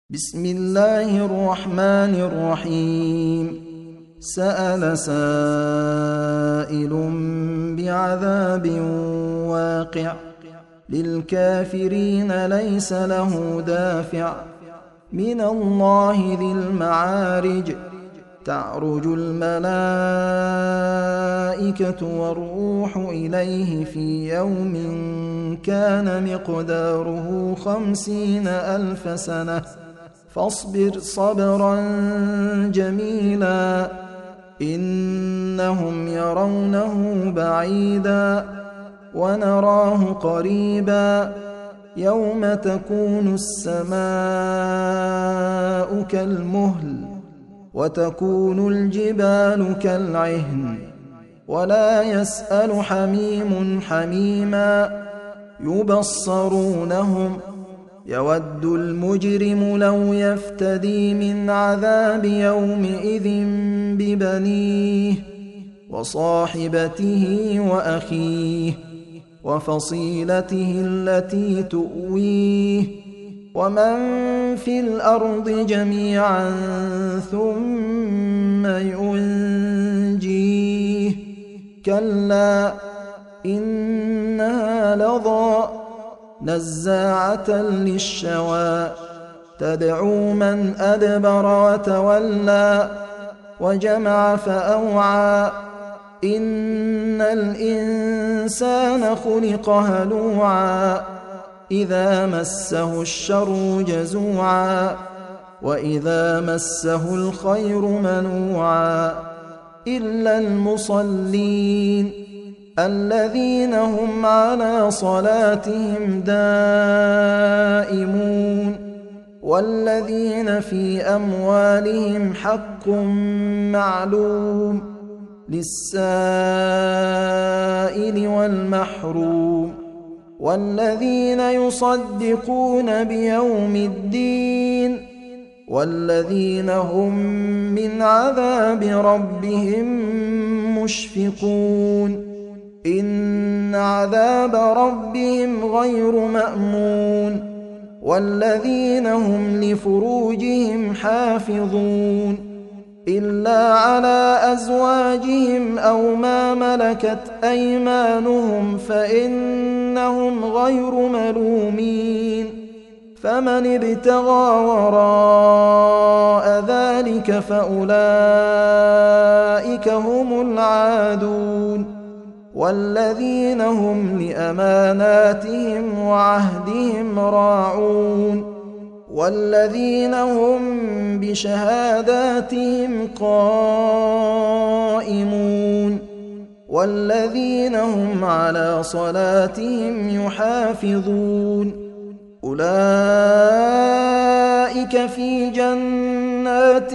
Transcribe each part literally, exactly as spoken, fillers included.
بسم الله الرحمن الرحيم. سأل سائل بعذاب واقع للكافرين ليس له دافع من الله ذي المعارج تعرج الملائكة والروح إليه في يوم كان مقداره خمسين ألف سنة فاصبر صبرا جميلا إنهم يرونه بعيدا ونراه قريبا يوم تكون السماء كالمهل وتكون الجبال كالعهن ولا يسأل حميم حميما يبصرونهم يود المجرم لو يفتدي من عذاب يومئذ ببنيه وصاحبته وأخيه وفصيلته التي تؤويه ومن في الأرض جميعا ثم ينجيه كلا إنها لظى نزاعة للشوى تدعو من أدبر وتولى وجمع فأوعى إن الإنسان خلق هلوعا إذا مسه الشر جزوعا وإذا مسه الخير منوعا إلا المصلين الذين هم على صلاتهم دائمون والذين في أموالهم حق معلوم للسائل والمحروم والذين يصدقون بيوم الدين والذين هم من عذاب ربهم مشفقون إن عذاب ربهم غير مأمون والذين هم لفروجهم حافظون إلا على أزواجهم أو ما ملكت أيمانهم فإنهم غير ملومين فمن ابتغى وراء ذلك فأولئك هم العادون والذين هم لأماناتهم وعهدهم راعون والذين هم بشهاداتهم قائمون والذين هم على صلاتهم يحافظون أولئك في جنات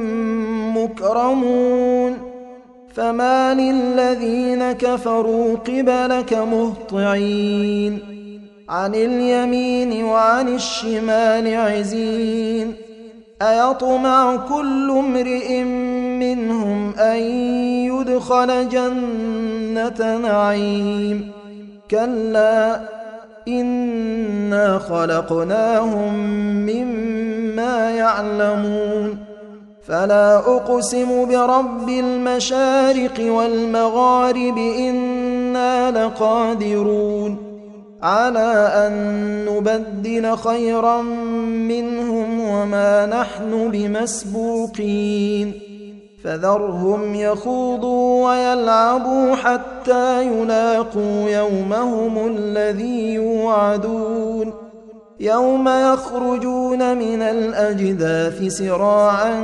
مكرمون فما للذين كفروا قبلك مهطعين عن اليمين وعن الشمال عزين أيطمع كل امرئ منهم أن يدخل جنة نعيم كلا إنا خلقناهم مما يعلمون فلا أقسم برب المشارق والمغارب إنا لقادرون على أن نبدل خيرا منهم وما نحن بمسبوقين فذرهم يخوضوا ويلعبوا حتى يلاقوا يومهم الذي يوعدون يوم يخرجون من الأجداث سراعا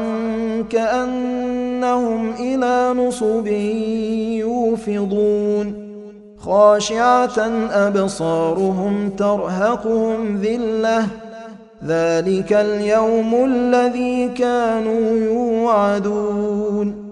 كأنهم إلى نصب يوفضون خاشعة أبصارهم ترهقهم ذلة ذلك اليوم الذي كانوا يوعدون